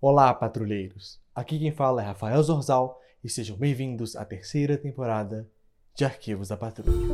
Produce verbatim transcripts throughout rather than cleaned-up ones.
Olá, patrulheiros! Aqui quem fala é Rafael Zorzal e sejam bem-vindos à terceira temporada de Arquivos da Patrulha.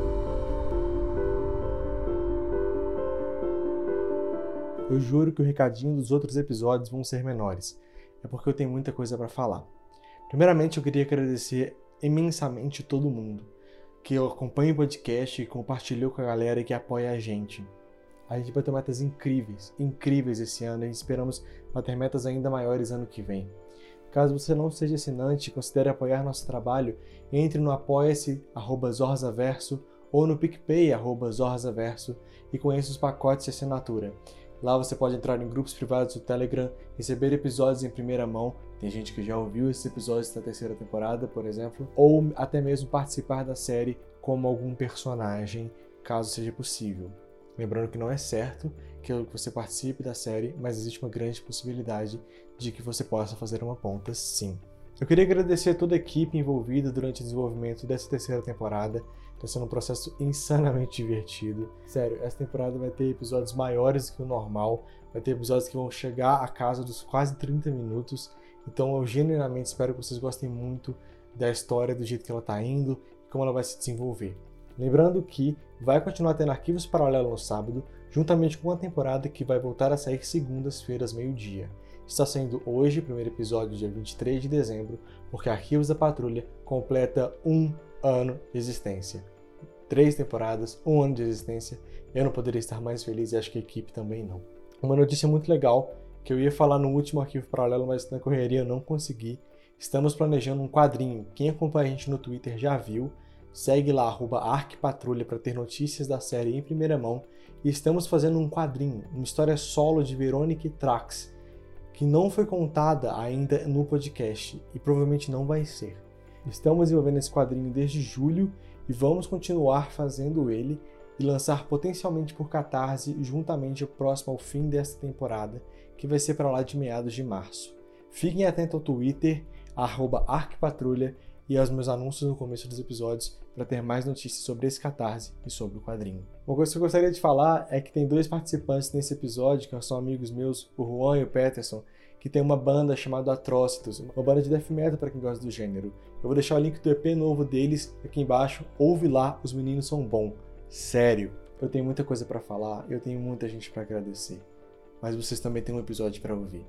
Eu juro que o recadinho dos outros episódios vão ser menores, é porque eu tenho muita coisa para falar. Primeiramente, eu queria agradecer imensamente todo mundo que acompanha o podcast e compartilhou com a galera que apoia a gente. A gente bateu metas incríveis, incríveis esse ano e esperamos bater metas ainda maiores ano que vem. Caso você não seja assinante e considere apoiar nosso trabalho, entre no apoia-se arroba zorzaverso ou no PicPay arroba zorzaverso e conheça os pacotes de assinatura. Lá você pode entrar em grupos privados do Telegram, receber episódios em primeira mão, tem gente que já ouviu esses episódios da terceira temporada, por exemplo, ou até mesmo participar da série como algum personagem, caso seja possível. Lembrando que não é certo que você participe da série, mas existe uma grande possibilidade de que você possa fazer uma ponta sim. Eu queria agradecer a toda a equipe envolvida durante o desenvolvimento dessa terceira temporada. Está sendo um processo insanamente divertido. Sério, essa temporada vai ter episódios maiores que o normal, vai ter episódios que vão chegar à casa dos quase trinta minutos. Então eu genuinamente espero que vocês gostem muito da história, do jeito que ela está indo e como ela vai se desenvolver. Lembrando que vai continuar tendo Arquivos Paralelos no sábado, juntamente com uma temporada que vai voltar a sair segundas-feiras, meio-dia. Está saindo hoje o primeiro episódio, dia vinte e três de dezembro, porque Arquivos da Patrulha completa um ano de existência. Três temporadas, um ano de existência. Eu não poderia estar mais feliz e acho que a equipe também não. Uma notícia muito legal, que eu ia falar no último Arquivo Paralelo, mas na correria eu não consegui. Estamos planejando um quadrinho. Quem acompanha a gente no Twitter já viu. Segue lá, arroba arquipatrulha, para ter notícias da série em primeira mão. E estamos fazendo um quadrinho, uma história solo de Verônica e Trax, que não foi contada ainda no podcast e provavelmente não vai ser. Estamos desenvolvendo esse quadrinho desde julho e vamos continuar fazendo ele e lançar potencialmente por Catarse juntamente próximo ao fim desta temporada, que vai ser para lá de meados de março. Fiquem atentos ao Twitter, arroba arquipatrulha, e aos meus anúncios no começo dos episódios para ter mais notícias sobre esse Catarse e sobre o quadrinho. Uma coisa que eu gostaria de falar é que tem dois participantes nesse episódio, que são amigos meus, o Juan e o Peterson, que tem uma banda chamada Atrocitus, uma banda de death metal para quem gosta do gênero. Eu vou deixar o link do E P novo deles aqui embaixo, ouve lá, os meninos são bons. Sério, eu tenho muita coisa para falar, eu tenho muita gente para agradecer, mas vocês também têm um episódio para ouvir.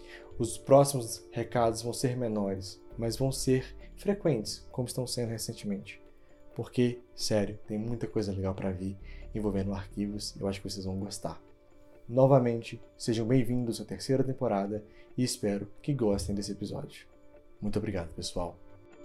Os próximos recados vão ser menores, mas vão ser frequentes, como estão sendo recentemente. Porque, sério, tem muita coisa legal para vir envolvendo arquivos, eu acho que vocês vão gostar. Novamente, sejam bem-vindos à terceira temporada e espero que gostem desse episódio. Muito obrigado, pessoal.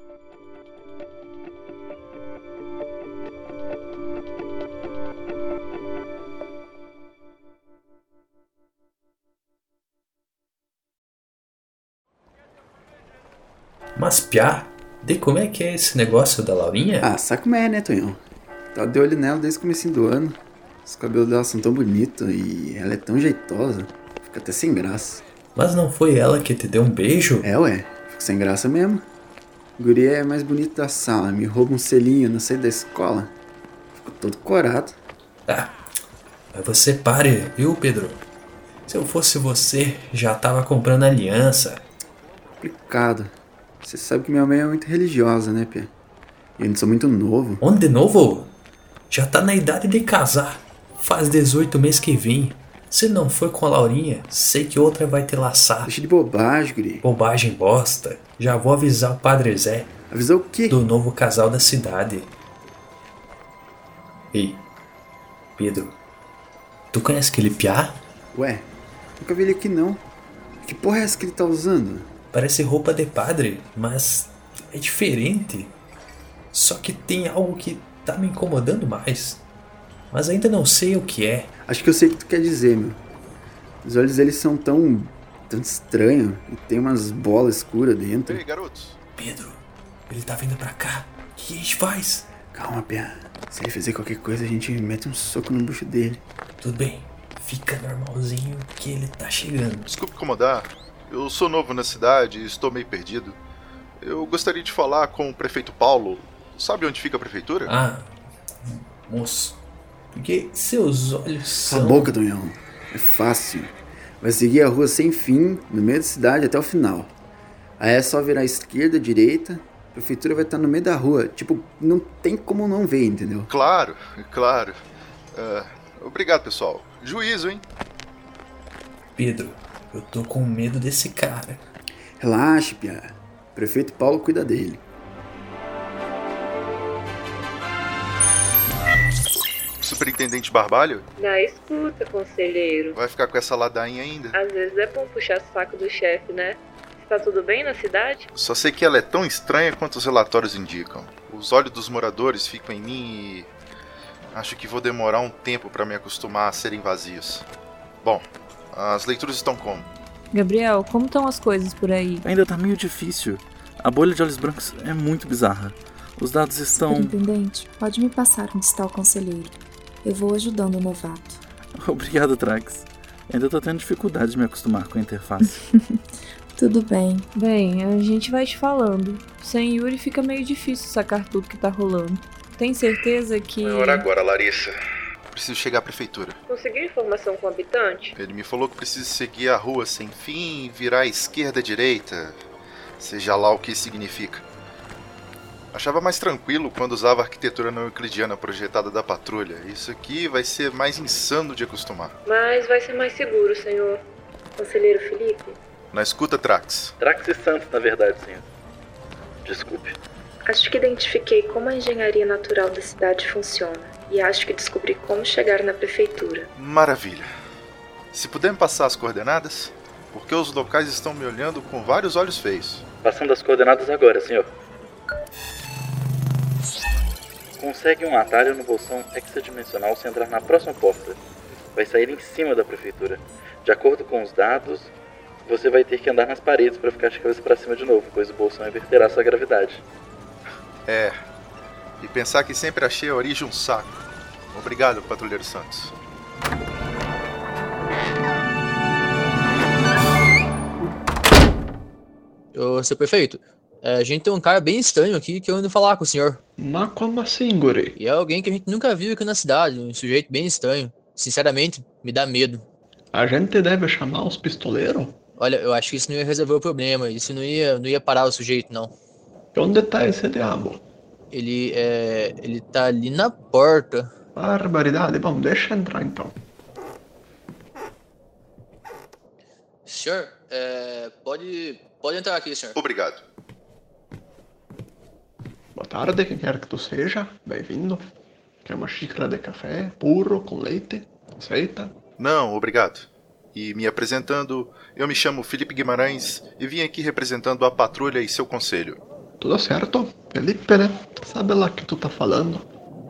Mas piá, de como é que é esse negócio da Laurinha? Ah, sabe como é, né, Tonhão? Tava de olho nela desde o comecinho do ano. Os cabelos dela são tão bonitos e ela é tão jeitosa. Fica até sem graça. Mas não foi ela que te deu um beijo? É, ué. Fico sem graça mesmo. O guri é mais bonito da sala. Me rouba um selinho na saída da escola. Fico todo corado. Ah, mas você pare, viu, Pedro? Se eu fosse você, já tava comprando aliança. Complicado. Você sabe que minha mãe é muito religiosa, né, Pia? E eu ainda sou muito novo. Onde de novo? Já tá na idade de casar. Faz dezoito meses que vem. Se não for com a Laurinha, sei que outra vai te laçar. Deixa de bobagem, guri. Bobagem bosta. Já vou avisar o Padre Zé. Avisar o quê? Do novo casal da cidade. Ei, Pedro, tu conhece aquele piá? Ué, nunca vi ele aqui não. Que porra é essa que ele tá usando? Parece roupa de padre, mas é diferente. Só que tem algo que tá me incomodando mais. Mas ainda não sei o que é. Acho que eu sei o que tu quer dizer, meu. Os olhos deles são tão... tão estranhos. E tem umas bolas escuras dentro. Ei, garotos. Pedro, ele tá vindo pra cá. O que a gente faz? Calma, Pia. Se ele fizer qualquer coisa, a gente mete um soco no bucho dele. Tudo bem. Fica normalzinho que ele tá chegando. Desculpe incomodar. Eu sou novo na cidade e estou meio perdido. Eu gostaria de falar com o prefeito Paulo. Sabe onde fica a prefeitura? Ah, moço. Porque seus olhos são... Cala a boca, Tonhão. É fácil. Vai seguir a rua sem fim, no meio da cidade até o final. Aí é só virar esquerda, direita, a prefeitura vai estar no meio da rua. Tipo, não tem como não ver, entendeu? Claro, claro. Uh, obrigado, pessoal. Juízo, hein? Pedro, eu tô com medo desse cara. Relaxe, Pia. O prefeito Paulo cuida dele. Superintendente Barbalho? Na escuta, conselheiro. Vai ficar com essa ladainha ainda? Às vezes é bom puxar o saco do chefe, né? Está tudo bem na cidade? Só sei que ela é tão estranha quanto os relatórios indicam. Os olhos dos moradores ficam em mim e... acho que vou demorar um tempo para me acostumar a serem vazios. Bom, as leituras estão como? Gabriel, como estão as coisas por aí? Ainda tá meio difícil. A bolha de olhos brancos é muito bizarra. Os dados estão... Superintendente, pode me passar onde está o conselheiro. Eu vou ajudando o novato. Obrigado, Trax. Ainda tô tendo dificuldade de me acostumar com a interface. Tudo bem. Bem, a gente vai te falando. Sem Yuri fica meio difícil sacar tudo que tá rolando. Tem certeza que... É hora agora, Larissa. Preciso chegar à prefeitura. Conseguiu informação com o habitante? Ele me falou que preciso seguir a rua sem fim, virar à esquerda, direita, seja lá o que isso significa. Achava mais tranquilo quando usava a arquitetura não euclidiana projetada da patrulha. Isso aqui vai ser mais insano de acostumar. Mas vai ser mais seguro, senhor. Conselheiro Felipe? Na escuta, Trax. Trax e Santos, na verdade, senhor. Desculpe. Acho que identifiquei como a engenharia natural da cidade funciona. E acho que descobri como chegar na prefeitura. Maravilha. Se puder me passar as coordenadas, porque os locais estão me olhando com vários olhos feios. Passando as coordenadas agora, senhor. Consegue um atalho no bolsão hexadimensional se entrar na próxima porta. Vai sair em cima da prefeitura. De acordo com os dados, você vai ter que andar nas paredes para ficar de cabeça para cima de novo, pois o bolsão inverterá sua gravidade. É, e pensar que sempre achei a origem um saco. Obrigado, Patrulheiro Santos. Ô, seu prefeito, a gente tem um cara bem estranho aqui que eu ando falar com o senhor. Mas como assim, guri? E é alguém que a gente nunca viu aqui na cidade, um sujeito bem estranho. Sinceramente, me dá medo. A gente deve chamar os pistoleiros? Olha, eu acho que isso não ia resolver o problema, isso não ia, não ia parar o sujeito, não. E onde tá esse diabo? Ele é... ele tá ali na porta. Barbaridade, bom, deixa entrar então. Senhor, é... pode... pode entrar aqui, senhor. Obrigado. Boa tarde, quem quer que tu seja, bem-vindo. Quer uma xícara de café, puro, com leite? Aceita? Não, obrigado. E me apresentando, eu me chamo Felipe Guimarães e vim aqui representando a patrulha e seu conselho. Tudo certo? Felipe, né? Sabe lá o que tu tá falando?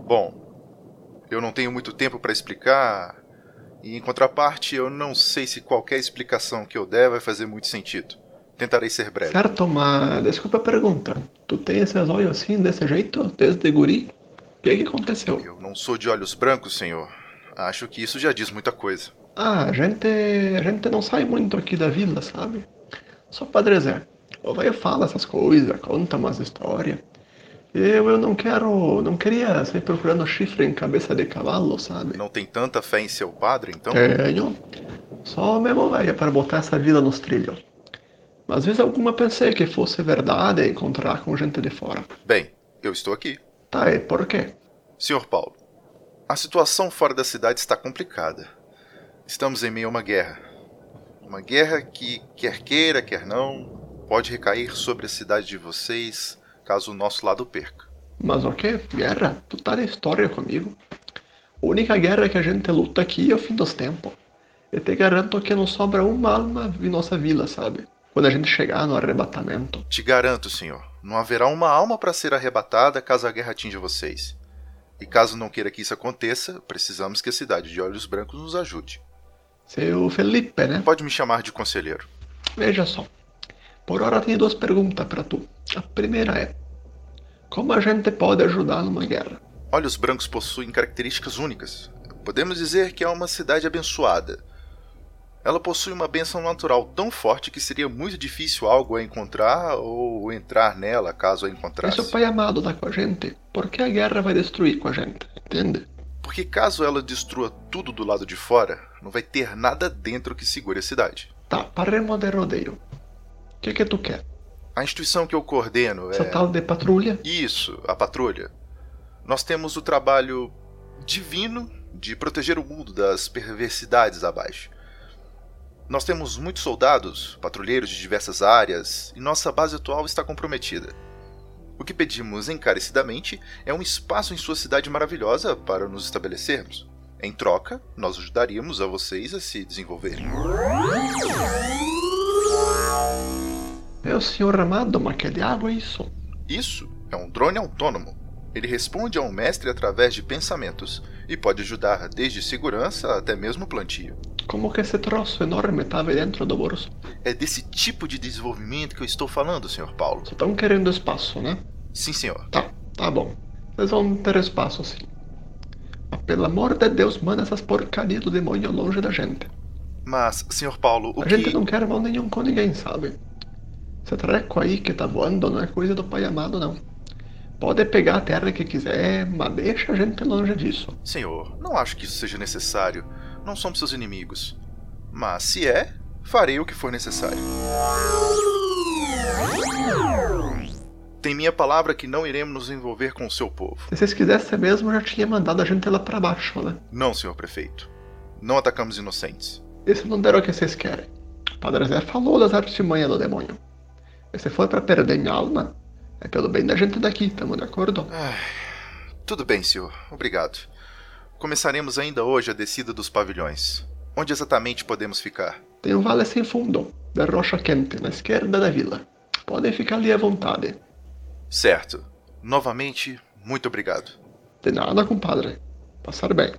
Bom, eu não tenho muito tempo para explicar, e em contraparte eu não sei se qualquer explicação que eu der vai fazer muito sentido. Tentarei ser breve. Certo, mas desculpa a pergunta. Tu tem esses olhos assim, desse jeito, desde guri? O que que aconteceu? Eu não sou de olhos brancos, senhor. Acho que isso já diz muita coisa. Ah, a gente, a gente não sai muito aqui da vila, sabe? Só Padre Zé. O velho fala essas coisas, conta umas histórias. Eu, eu não quero, não queria sair procurando chifre em cabeça de cavalo, sabe? Não tem tanta fé em seu padre, então? Tenho. Só mesmo velho para botar essa vida nos trilhos. Mas às vezes alguma pensei que fosse verdade encontrar com gente de fora. Bem, eu estou aqui. Tá, e por quê? senhor Paulo, a situação fora da cidade está complicada. Estamos em meio a uma guerra. Uma guerra que, quer queira, quer não, pode recair sobre a cidade de vocês, caso o nosso lado perca. Mas o quê? Guerra? Tu tá na história comigo. A única guerra que a gente luta aqui é o fim dos tempos. Eu te garanto que não sobra uma alma em nossa vila, sabe? Quando a gente chegar no arrebatamento. Te garanto, senhor, não haverá uma alma para ser arrebatada caso a guerra atinja vocês. E caso não queira que isso aconteça, precisamos que a cidade de Olhos Brancos nos ajude. Seu Felipe, né? Pode me chamar de conselheiro. Veja só. Por hora tenho duas perguntas para tu. A primeira é: como a gente pode ajudar numa guerra? Olhos Brancos possuem características únicas. Podemos dizer que é uma cidade abençoada. Ela possui uma bênção natural tão forte que seria muito difícil algo a encontrar ou entrar nela caso a encontrasse. Se o Pai amado tá com a gente, por que a guerra vai destruir com a gente? Entende? Porque caso ela destrua tudo do lado de fora, não vai ter nada dentro que segure a cidade. Tá, paremos de rodeio. O que que tu quer? A instituição que eu coordeno é... Essa tal de patrulha? Isso, a patrulha. Nós temos o trabalho divino de proteger o mundo das perversidades abaixo. Nós temos muitos soldados, patrulheiros de diversas áreas, e nossa base atual está comprometida. O que pedimos encarecidamente é um espaço em sua cidade maravilhosa para nos estabelecermos. Em troca, nós ajudaríamos a vocês a se desenvolverem. É o senhor Amado Maqueliago, é isso? Isso é um drone autônomo. Ele responde a um mestre através de pensamentos e pode ajudar desde segurança até mesmo plantio. Como que esse troço enorme estava dentro do bolso? É desse tipo de desenvolvimento que eu estou falando, senhor Paulo. Vocês estão querendo espaço, né? Sim, senhor. Tá, tá bom. Vocês vão ter espaço, sim. Mas pelo amor de Deus, manda essas porcarias do demônio longe da gente. Mas, senhor Paulo, o a que... A gente não quer mal nenhum com ninguém, sabe? Esse treco aí que tá voando não é coisa do Pai Amado, não. Pode pegar a terra que quiser, mas deixa a gente longe disso. Senhor, não acho que isso seja necessário. Não somos seus inimigos. Mas se é, farei o que for necessário. Tem minha palavra que não iremos nos envolver com o seu povo. Se vocês quisessem mesmo, já tinha mandado a gente lá pra baixo, né? Não, senhor prefeito. Não atacamos inocentes. Isso não deram o que vocês querem. O Padre Zé falou das artimanhas do demônio. E se for pra perder minha alma, é pelo bem da gente daqui, tamo de acordo? Ai, tudo bem, senhor. Obrigado. Começaremos ainda hoje a descida dos pavilhões. Onde exatamente podemos ficar? Tem um vale sem fundo, de rocha quente, na esquerda da vila. Podem ficar ali à vontade. Certo. Novamente, muito obrigado. De nada, compadre. Passar bem.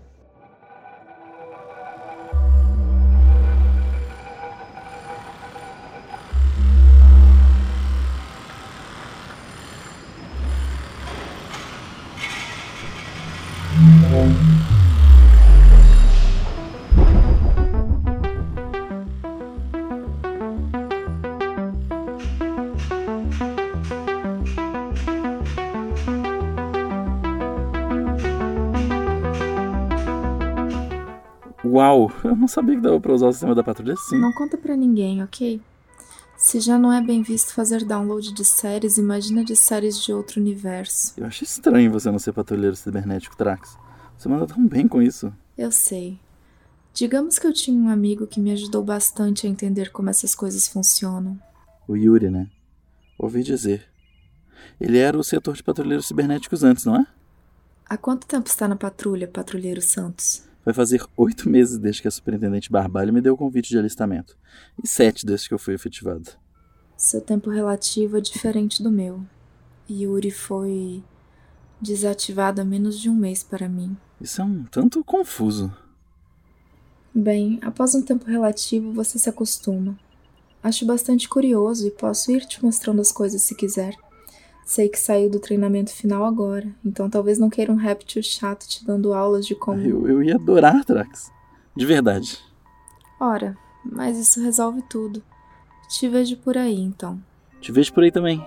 Uau, eu não sabia que dava pra usar o sistema da patrulha assim. Não conta pra ninguém, ok? Se já não é bem visto fazer download de séries, imagina de séries de outro universo. Eu acho estranho você não ser patrulheiro cibernético, Trax. Você manda tão bem com isso. Eu sei. Digamos que eu tinha um amigo que me ajudou bastante a entender como essas coisas funcionam. O Yuri, né? Ouvi dizer. Ele era o setor de patrulheiros cibernéticos antes, não é? Há quanto tempo está na patrulha, Patrulheiro Santos? Vai fazer oito meses desde que a superintendente Barbalho me deu o convite de alistamento. E sete desde que eu fui efetivado. Seu tempo relativo é diferente do meu. Yuri foi desativado há menos de um mês para mim. Isso é um tanto confuso. Bem, após um tempo relativo, você se acostuma. Acho bastante curioso e posso ir te mostrando as coisas se quiser. Sei que saiu do treinamento final agora, então talvez não queira um réptil chato te dando aulas de como... Eu, eu ia adorar, Trax. De verdade. Ora, mas isso resolve tudo. Te vejo por aí, então. Te vejo por aí também.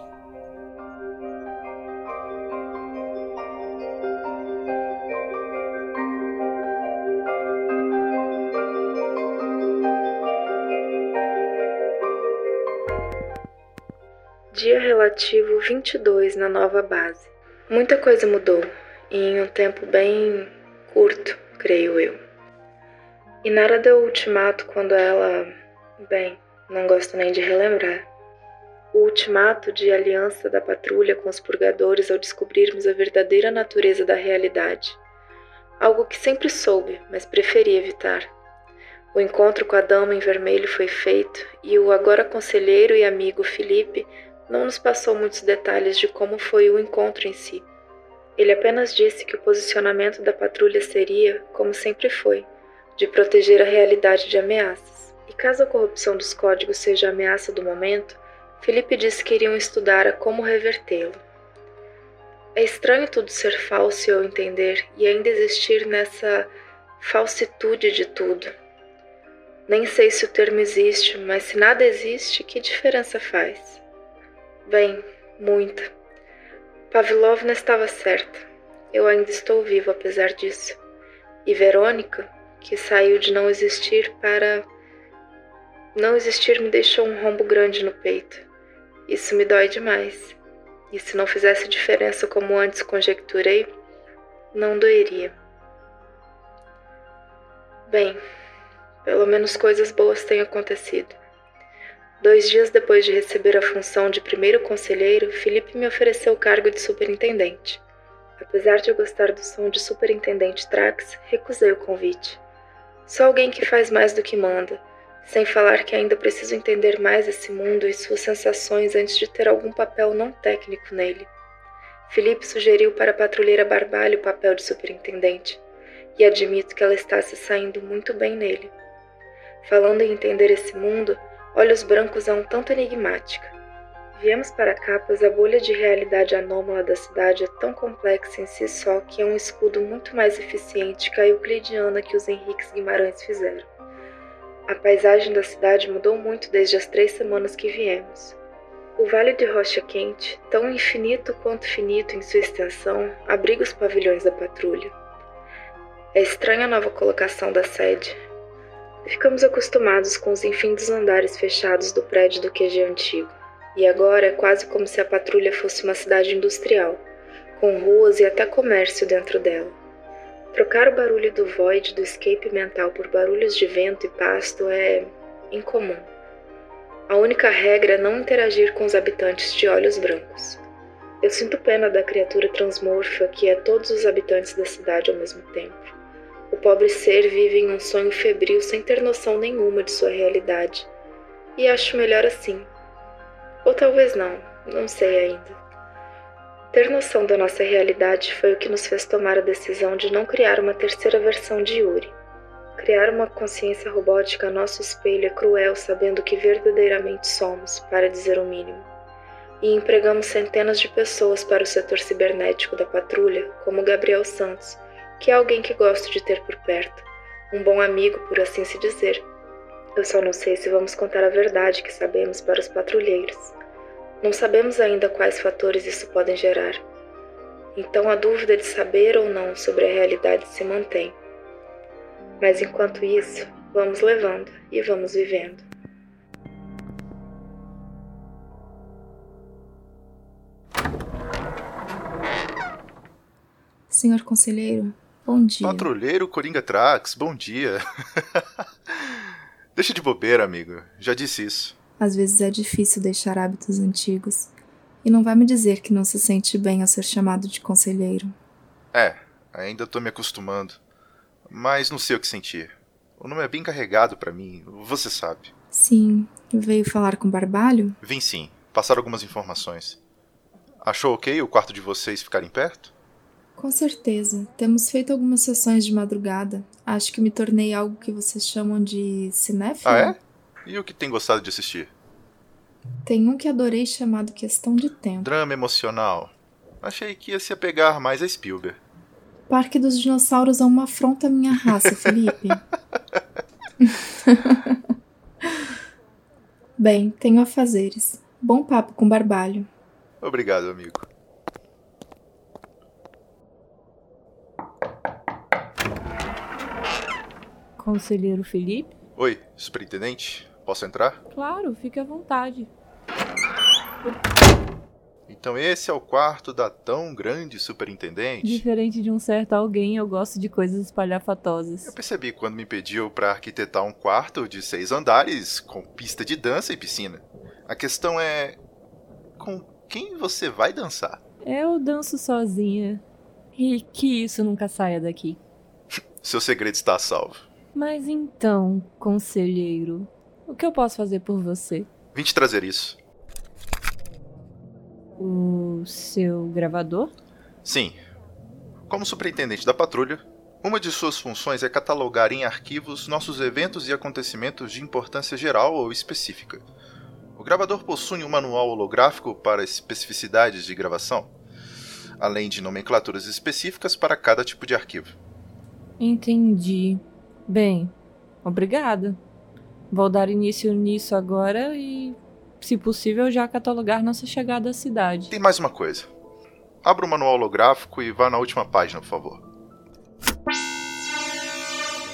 Dia relativo vinte e dois na nova base. Muita coisa mudou, e em um tempo bem curto, creio eu. Inara deu o ultimato quando ela... Bem, não gosto nem de relembrar. O ultimato de aliança da patrulha com os purgadores ao descobrirmos a verdadeira natureza da realidade. Algo que sempre soube, mas preferi evitar. O encontro com a dama em vermelho foi feito, e o agora conselheiro e amigo Felipe não nos passou muitos detalhes de como foi o encontro em si. Ele apenas disse que o posicionamento da patrulha seria, como sempre foi, de proteger a realidade de ameaças. E caso a corrupção dos códigos seja a ameaça do momento, Felipe disse que iriam estudar a como revertê-lo. É estranho tudo ser falso e eu entender, e ainda existir nessa falsitude de tudo. Nem sei se o termo existe, mas se nada existe, que diferença faz? Bem, muita. Pavlovna estava certa. Eu ainda estou vivo apesar disso. E Verônica, que saiu de não existir para... Não existir me deixou um rombo grande no peito. Isso me dói demais. E se não fizesse diferença como antes conjecturei, não doeria. Bem, pelo menos coisas boas têm acontecido. Dois dias depois de receber a função de primeiro conselheiro, Felipe me ofereceu o cargo de superintendente. Apesar de eu gostar do som de superintendente Trax, recusei o convite. Sou alguém que faz mais do que manda, sem falar que ainda preciso entender mais esse mundo e suas sensações antes de ter algum papel não técnico nele. Felipe sugeriu para a patrulheira Barbalho o papel de superintendente, e admito que ela está se saindo muito bem nele. Falando em entender esse mundo, Olhos Brancos é um tanto enigmática. Viemos para cá pois a bolha de realidade anômala da cidade é tão complexa em si só que é um escudo muito mais eficiente que a euclidiana que os Henriques Guimarães fizeram. A paisagem da cidade mudou muito desde as três semanas que viemos. O Vale de Rocha Quente, tão infinito quanto finito em sua extensão, abriga os pavilhões da patrulha. É estranha a nova colocação da sede. Ficamos acostumados com os infinitos andares fechados do prédio do Q G antigo, e agora é quase como se a patrulha fosse uma cidade industrial, com ruas e até comércio dentro dela. Trocar o barulho do void do escape mental por barulhos de vento e pasto é incomum. A única regra é não interagir com os habitantes de Olhos Brancos. Eu sinto pena da criatura transmorfa que é todos os habitantes da cidade ao mesmo tempo. O pobre ser vive em um sonho febril sem ter noção nenhuma de sua realidade. E acho melhor assim. Ou talvez não, não sei ainda. Ter noção da nossa realidade foi o que nos fez tomar a decisão de não criar uma terceira versão de Yuri. Criar uma consciência robótica a nosso espelho é cruel sabendo que verdadeiramente somos, para dizer o mínimo. E empregamos centenas de pessoas para o setor cibernético da patrulha, como Gabriel Santos, que é alguém que gosto de ter por perto, um bom amigo, por assim se dizer. Eu só não sei se vamos contar a verdade que sabemos para os patrulheiros. Não sabemos ainda quais fatores isso podem gerar. Então a dúvida de saber ou não sobre a realidade se mantém. Mas enquanto isso, vamos levando e vamos vivendo. Senhor conselheiro, bom dia. Patrulheiro Coringa Trax, bom dia. Deixa de bobeira, amigo. Já disse isso. Às vezes é difícil deixar hábitos antigos. E não vai me dizer que não se sente bem ao ser chamado de conselheiro. É, ainda tô me acostumando. Mas não sei o que sentir. O nome é bem carregado pra mim, você sabe. Sim, veio falar com Barbalho? Vim sim, passar algumas informações. Achou ok o quarto de vocês ficarem perto? Com certeza. Temos feito algumas sessões de madrugada. Acho que me tornei algo que vocês chamam de cinéfilo. Ah, é? E o que tem gostado de assistir? Tem um que adorei chamado Questão de Tempo. Drama emocional. Achei que ia se apegar mais a Spielberg. Parque dos Dinossauros é uma afronta à minha raça, Felipe. Bem, tenho afazeres. Bom papo com Barbalho. Obrigado, amigo. Conselheiro Felipe? Oi, superintendente. Posso entrar? Claro, fique à vontade. Então esse é o quarto da tão grande superintendente? Diferente de um certo alguém, eu gosto de coisas espalhafatosas. Eu percebi quando me pediu para arquitetar um quarto de seis andares, com pista de dança e piscina. A questão é... com quem você vai dançar? Eu danço sozinha. E que isso nunca saia daqui. Seu segredo está a salvo. Mas então, conselheiro, o que eu posso fazer por você? Vim te trazer isso. O seu gravador? Sim. Como superintendente da patrulha, uma de suas funções é catalogar em arquivos nossos eventos e acontecimentos de importância geral ou específica. O gravador possui um manual holográfico para especificidades de gravação, além de nomenclaturas específicas para cada tipo de arquivo. Entendi. Bem, obrigada. Vou dar início nisso agora e, se possível, já catalogar nossa chegada à cidade. Tem mais uma coisa. Abra o manual holográfico e vá na última página, por favor.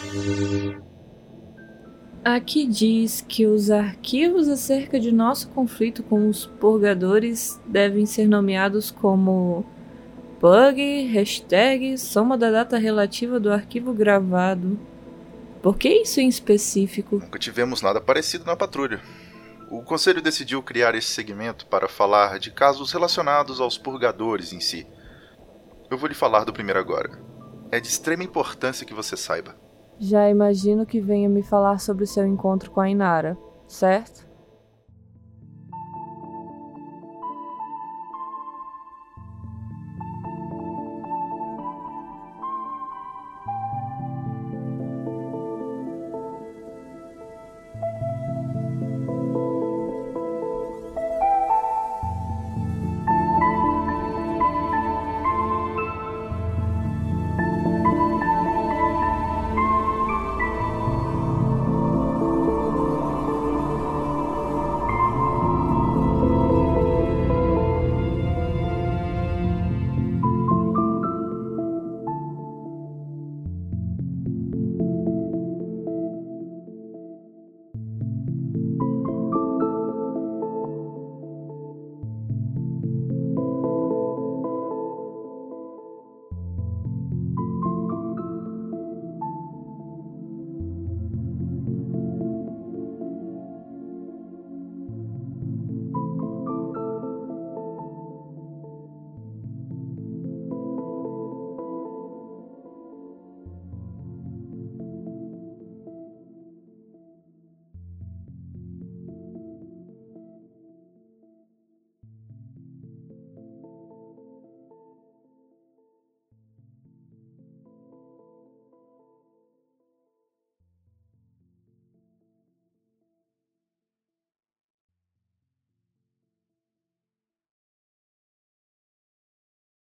Aqui diz que os arquivos acerca de nosso conflito com os purgadores devem ser nomeados como Pug, hashtag, soma da data relativa do arquivo gravado. Por que isso em específico? Nunca tivemos nada parecido na patrulha. O Conselho decidiu criar esse segmento para falar de casos relacionados aos purgadores em si. Eu vou lhe falar do primeiro agora. É de extrema importância que você saiba. Já imagino que venha me falar sobre o seu encontro com a Inara, certo?